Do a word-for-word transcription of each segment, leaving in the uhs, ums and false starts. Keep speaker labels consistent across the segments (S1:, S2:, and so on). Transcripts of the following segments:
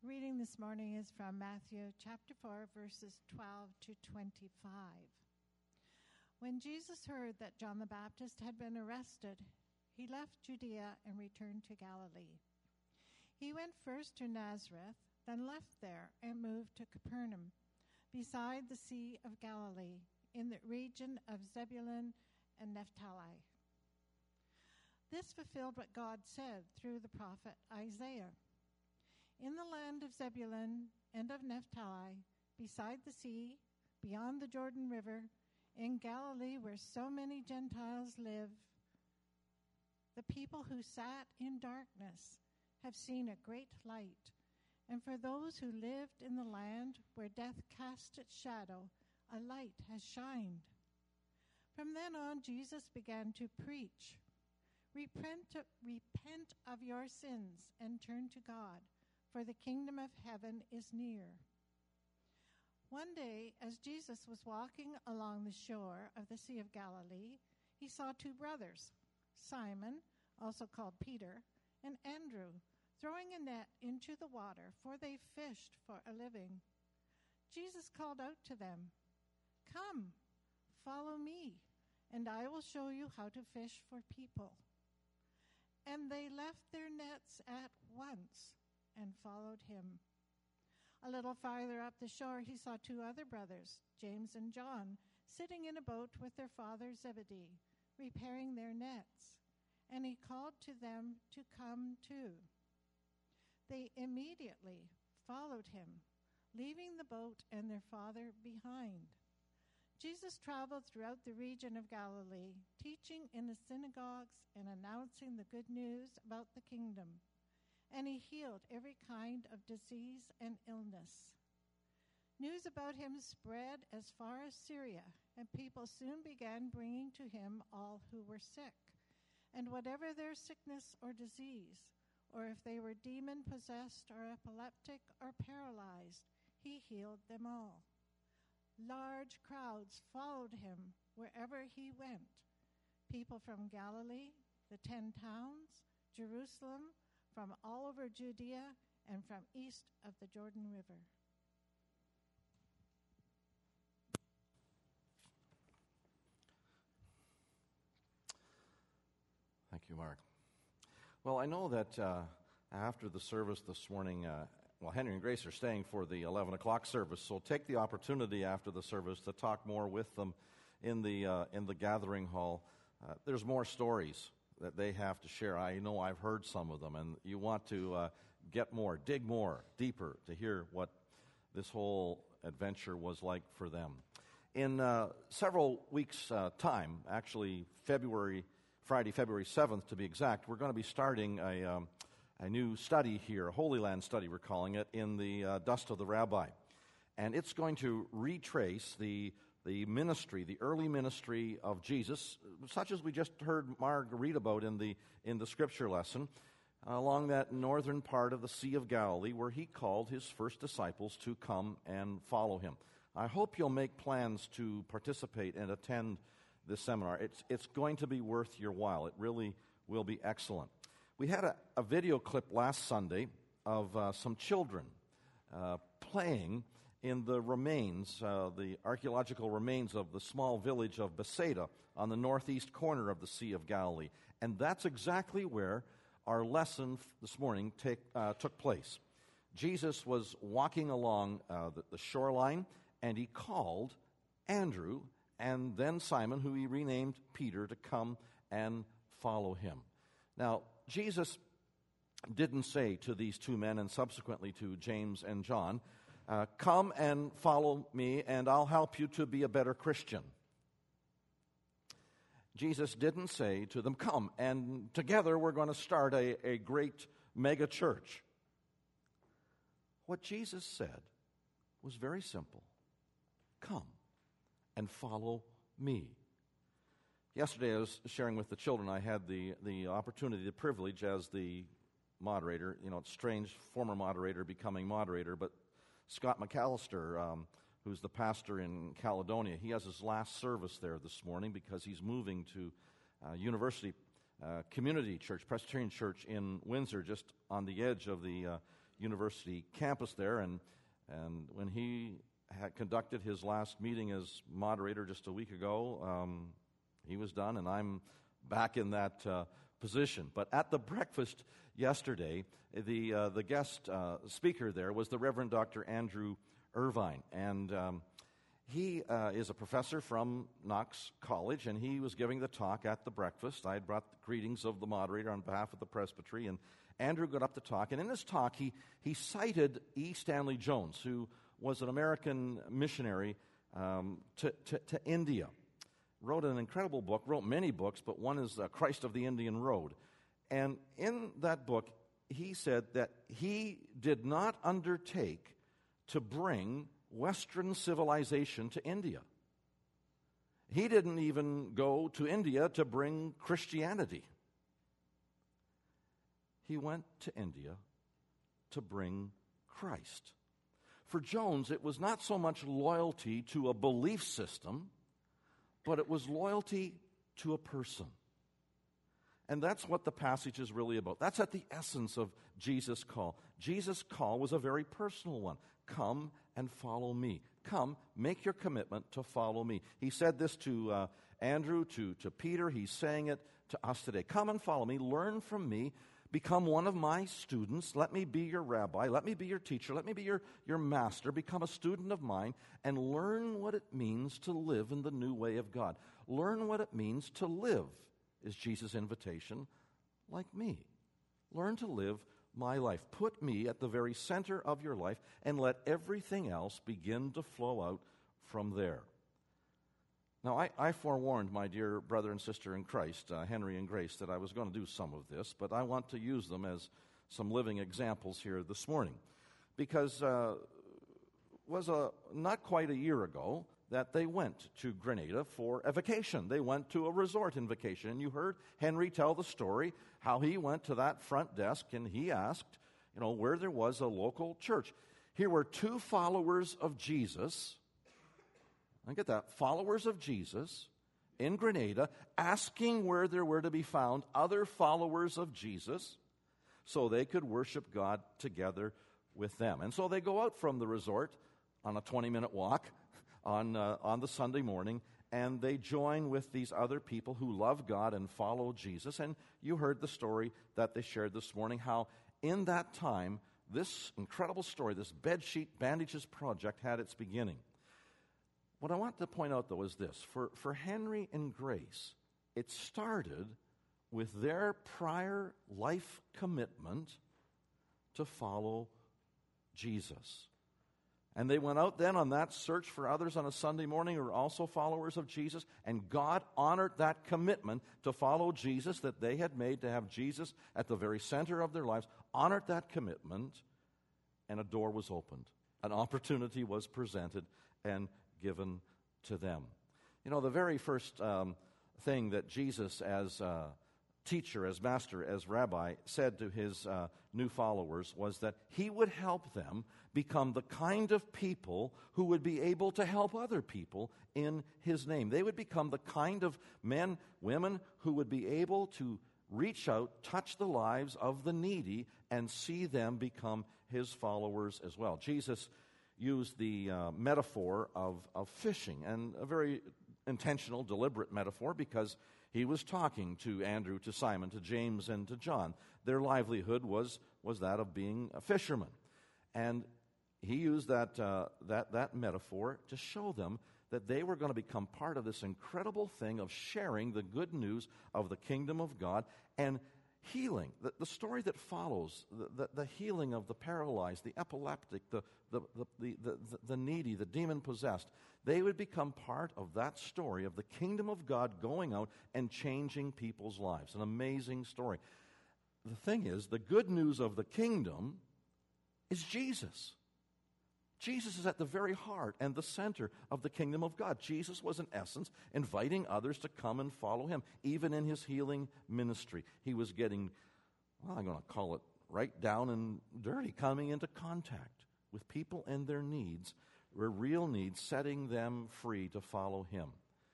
S1: Reading this morning is from Matthew chapter four, verses twelve to twenty-five. When Jesus heard that John the Baptist had been arrested, he left Judea and returned to Galilee. He went first to Nazareth, then left there and moved to Capernaum, beside the Sea of Galilee, in the region of Zebulun and Naphtali. This fulfilled what God said through the prophet Isaiah. In the land of Zebulun and of Naphtali, beside the sea, beyond the Jordan River, in Galilee where so many Gentiles live, the people who sat in darkness have seen a great light. And for those who lived in the land where death cast its shadow, a light has shined. From then on, Jesus began to preach, Repent, repent of your sins and turn to God, for the kingdom of heaven is near. One day, as Jesus was walking along the shore of the Sea of Galilee, he saw two brothers, Simon, also called Peter, and Andrew, throwing a net into the water, for they fished for a living. Jesus called out to them, Come, follow me, and I will show you how to fish for people. And they left their nets at once and followed him. A little farther up the shore, he saw two other brothers, James and John, sitting in a boat with their father Zebedee, repairing their nets. And he called to them to come too. They immediately followed him, leaving the boat and their father behind. Jesus traveled throughout the region of Galilee, teaching in the synagogues and announcing the good news about the kingdom. And he healed every kind of disease and illness. News about him spread as far as Syria, and people soon began bringing to him all who were sick, and whatever their sickness or disease, or if they were demon-possessed or epileptic or paralyzed, he healed them all. Large crowds followed him wherever he went. People from Galilee, the ten towns, Jerusalem, from all over Judea, and from east of the Jordan River.
S2: Thank you, Mark. Well, I know that uh, after the service this morning, uh, well, Henry and Grace are staying for the eleven o'clock service, so take the opportunity after the service to talk more with them in the uh, in the gathering hall. Uh, there's more stories that they have to share. I know I've heard some of them, and you want to uh, get more, dig more, deeper, to hear what this whole adventure was like for them. In uh, several weeks' uh, time, actually February, Friday, February seventh to be exact, we're going to be starting a, um, a new study here, a Holy Land study we're calling it, in the uh, Dust of the Rabbi. And it's going to retrace the the ministry, the early ministry of Jesus, such as we just heard Mark read about in the in the scripture lesson, along that northern part of the Sea of Galilee, where he called his first disciples to come and follow him. I hope you'll make plans to participate and attend this seminar. It's it's going to be worth your while. It really will be excellent. We had a, a video clip last Sunday of uh, some children uh, playing in the remains, uh, the archaeological remains of the small village of Bethsaida on the northeast corner of the Sea of Galilee. And that's exactly where our lesson this morning take, uh, took place. Jesus was walking along uh, the, the shoreline, and he called Andrew and then Simon, who he renamed Peter, to come and follow him. Now, Jesus didn't say to these two men and subsequently to James and John, Uh, come and follow me, and I'll help you to be a better Christian. Jesus didn't say to them, come, and together we're going to start a, a great mega church. What Jesus said was very simple. Come and follow me. Yesterday I was sharing with the children. I had the, the opportunity, the privilege as the moderator. You know, it's strange, former moderator becoming moderator, but Scott McAllister, um, who's the pastor in Caledonia, he has his last service there this morning because he's moving to uh, University uh, Community Church, Presbyterian Church in Windsor, just on the edge of the uh, University campus there, and and when he had conducted his last meeting as moderator just a week ago, um, he was done, and I'm back in that uh, position. But at the breakfast yesterday, the uh, the guest uh, speaker there was the Reverend Doctor Andrew Irvine, and um, he uh, is a professor from Knox College, and he was giving the talk at the breakfast. I had brought the greetings of the moderator on behalf of the presbytery, and Andrew got up to talk, and in his talk, he, he cited E. Stanley Jones, who was an American missionary um, to, to, to India. Wrote an incredible book, wrote many books, but one is uh, Christ of the Indian Road. And in that book, he said that he did not undertake to bring Western civilization to India. He didn't even go to India to bring Christianity. He went to India to bring Christ. For Jones, it was not so much loyalty to a belief system, but it was loyalty to a person. And that's what the passage is really about. That's at the essence of Jesus' call. Jesus' call was a very personal one. Come and follow me. Come, make your commitment to follow me. He said this to uh, Andrew, to, to Peter. He's saying it to us today. Come and follow me. Learn from me. Become one of my students. Let me be your rabbi. Let me be your teacher. Let me be your, your master. Become a student of mine and learn what it means to live in the new way of God. Learn what it means to live, is Jesus' invitation, like me. Learn to live my life. Put me at the very center of your life and let everything else begin to flow out from there. Now, I, I forewarned my dear brother and sister in Christ, uh, Henry and Grace, that I was going to do some of this, but I want to use them as some living examples here this morning. Because uh, it was a, not quite a year ago that they went to Grenada for a vacation. They went to a resort in vacation. And you heard Henry tell the story, how he went to that front desk and he asked, you know, where there was a local church. Here were two followers of Jesus. I get that. Followers of Jesus in Grenada asking where there were to be found other followers of Jesus so they could worship God together with them. And so they go out from the resort on a twenty-minute walk on uh, on the Sunday morning, and they join with these other people who love God and follow Jesus. And you heard the story that they shared this morning, how in that time, this incredible story, this bedsheet bandages project had its beginning. What I want to point out, though, is this. For, for Henry and Grace, it started with their prior life commitment to follow Jesus. And they went out then on that search for others on a Sunday morning who were also followers of Jesus, and God honored that commitment to follow Jesus that they had made, to have Jesus at the very center of their lives, honored that commitment, and a door was opened. An opportunity was presented and given to them. You know, the very first um, thing that Jesus, as uh, teacher, as master, as rabbi, said to his uh, new followers was that he would help them become the kind of people who would be able to help other people in his name. They would become the kind of men, women who would be able to reach out, touch the lives of the needy, and see them become his followers as well. Jesus used the uh, metaphor of, of fishing, and a very intentional, deliberate metaphor, because he was talking to Andrew, to Simon, to James, and to John. Their livelihood was, was that of being a fisherman. And he used that, uh, that, that metaphor to show them that they were going to become part of this incredible thing of sharing the good news of the kingdom of God and healing. The, the story that follows, the, the, the healing of the paralyzed, the epileptic, the, the, the, the, the, the needy, the demon-possessed, they would become part of that story of the kingdom of God going out and changing people's lives. An amazing story. The thing is, the good news of the kingdom is Jesus. Jesus is at the very heart and the center of the kingdom of God. Jesus was, in essence, inviting others to come and follow him, even in his healing ministry. He was getting, well, I'm going to call it right down and dirty, coming into contact with people and their needs, their real needs, setting them free to follow him.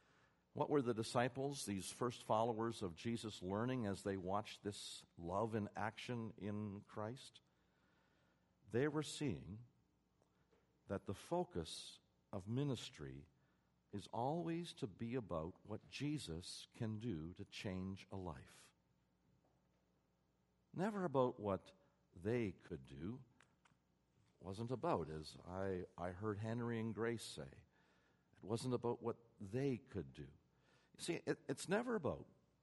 S2: What were the disciples, these first followers of Jesus, learning as they watched this love in action in Christ? they were seeing that the focus of ministry is always to be about what Jesus can do to change a life. Never about what they could do. Wasn't about, as I, I heard Henry and Grace say, it wasn't about what they could do. You see, it, it's never about,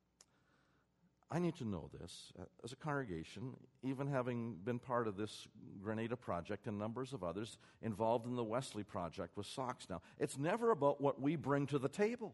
S2: I need to know this, uh, as a congregation, even having been part of this Grenada project and numbers of others involved in the Wesley project with Socks now, it's never about what we bring to the table.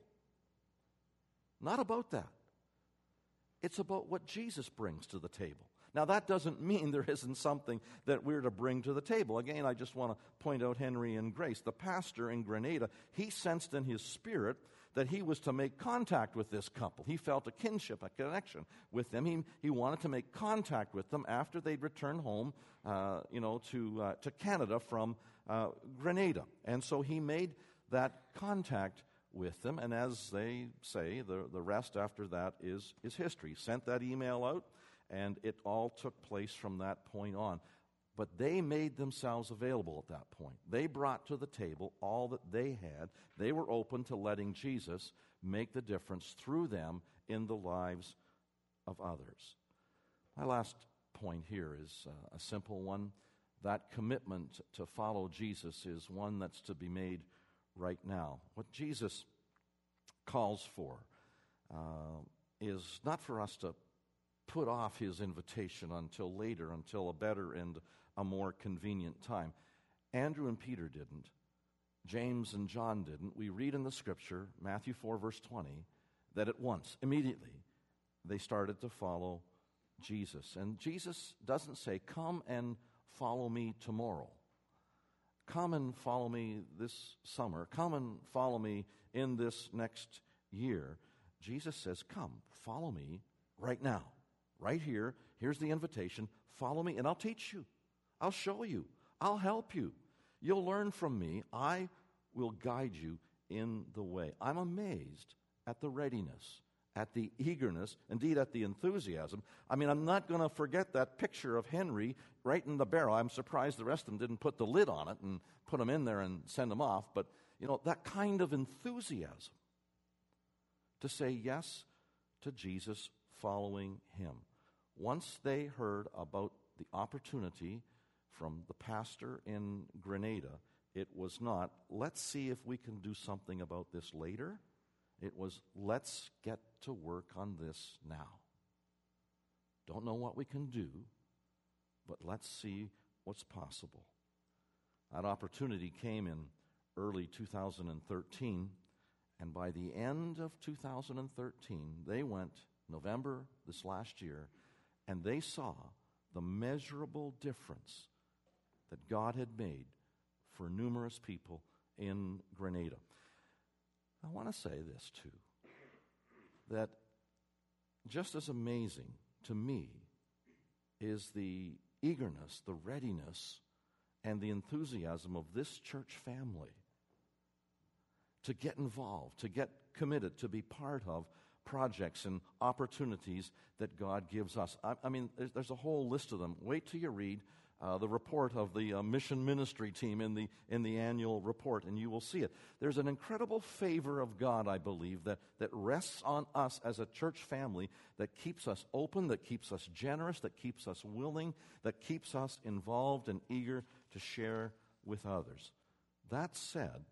S2: Not about that. It's about what Jesus brings to the table. Now, that doesn't mean there isn't something that we're to bring to the table. Again, I just want to point out Henry and Grace. The pastor in Grenada, he sensed in his spirit that he was to make contact with this couple. He felt a kinship, a connection with them. He, he wanted to make contact with them after they'd returned home, uh, you know, to, uh, to Canada from uh, Grenada. And so he made that contact with them. And as they say, the, the rest after that is, is history. He sent that email out. And it all took place from that point on. But they made themselves available at that point. They brought to the table all that they had. They were open to letting Jesus make the difference through them in the lives of others. My last point here is uh, a simple one. That commitment to follow Jesus is one that's to be made right now. What Jesus calls for uh, is not for us to put off his invitation until later, until a better and a more convenient time. Andrew and Peter didn't. James and John didn't. We read in the scripture, Matthew four, verse twenty, that at once, immediately, they started to follow Jesus. And Jesus doesn't say, come and follow me tomorrow. Come and follow me this summer. Come and follow me in this next year. Jesus says, come, follow me right now. Right here, here's the invitation. Follow me and I'll teach you. I'll show you. I'll help you. You'll learn from me. I will guide you in the way. I'm amazed at the readiness, at the eagerness, indeed at the enthusiasm. I mean, I'm not going to forget that picture of Henry right in the barrel. I'm surprised the rest of them didn't put the lid on it and put him in there and send him off. But, you know, that kind of enthusiasm to say yes to Jesus, following him. Once they heard about the opportunity from the pastor in Grenada, it was not, let's see if we can do something about this later. It was, let's get to work on this now. Don't know what we can do, but let's see what's possible. That opportunity came in early two thousand thirteen, and by the end of two thousand thirteen, they went, November this last year, and they saw the measurable difference that God had made for numerous people in Grenada. I want to say this too, that just as amazing to me is the eagerness, the readiness, and the enthusiasm of this church family to get involved, to get committed, to be part of projects and opportunities that God gives us. I, I mean, there's, there's a whole list of them. Wait till you read uh, the report of the uh, mission ministry team in the in the annual report, and you will see it. There's an incredible favor of God, I believe, that, that rests on us as a church family that keeps us open, that keeps us generous, that keeps us willing, that keeps us involved and eager to share with others. That said,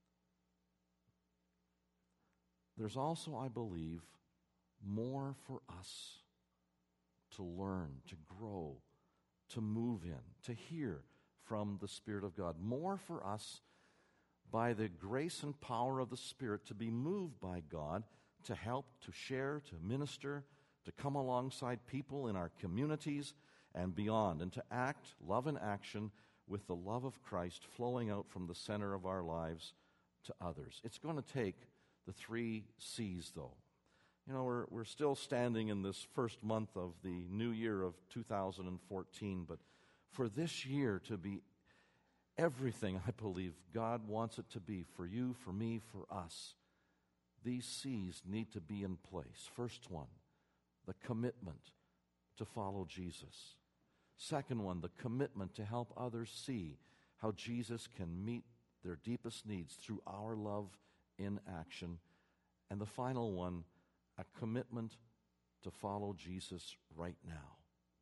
S2: there's also, I believe, more for us to learn, to grow, to move in, to hear from the Spirit of God. More for us by the grace and power of the Spirit to be moved by God, to help, to share, to minister, to come alongside people in our communities and beyond, and to act, love in action, with the love of Christ flowing out from the center of our lives to others. It's going to take the three C's, though. You know, we're we're still standing in this first month of the new year of two thousand fourteen, but for this year to be everything I believe God wants it to be for you, for me, for us, these C's need to be in place. First one, the commitment to follow Jesus. Second one, the commitment to help others see how Jesus can meet their deepest needs through our love in action. And the final one, a commitment to follow Jesus right now.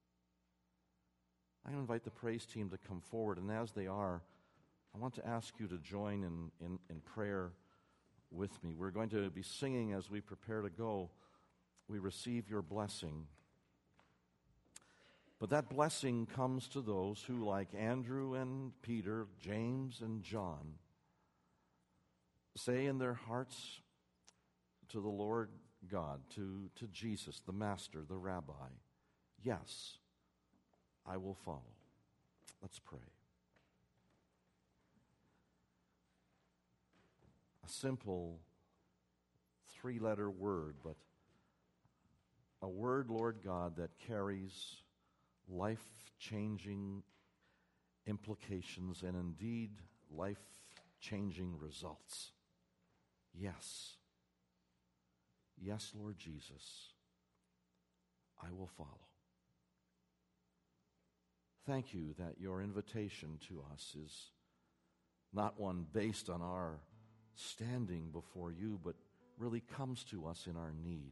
S2: I'm going to invite the praise team to come forward, and as they are, I want to ask you to join in, in, in prayer with me. We're going to be singing as we prepare to go, "We receive your blessing." But that blessing comes to those who, like Andrew and Peter, James and John, say in their hearts to the Lord God, to, to Jesus, the Master, the Rabbi, "Yes, I will follow." Let's pray. A simple three-letter word, but a word, Lord God, that carries life-changing implications and indeed life-changing results. Yes. Yes, Lord Jesus, I will follow. Thank you that your invitation to us is not one based on our standing before you, but really comes to us in our need.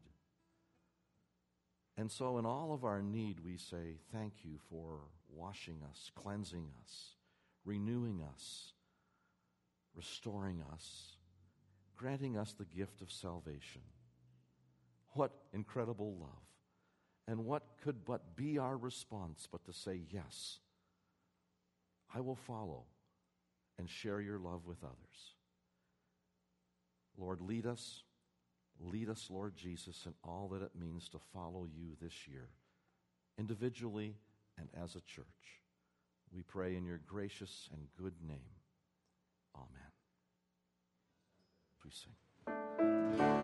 S2: And so in all of our need, we say thank you for washing us, cleansing us, renewing us, restoring us, granting us the gift of salvation. What incredible love. And what could but be our response but to say, yes, I will follow and share your love with others. Lord, lead us. Lead us, Lord Jesus, in all that it means to follow you this year, individually and as a church. We pray in your gracious and good name. Amen. We sing.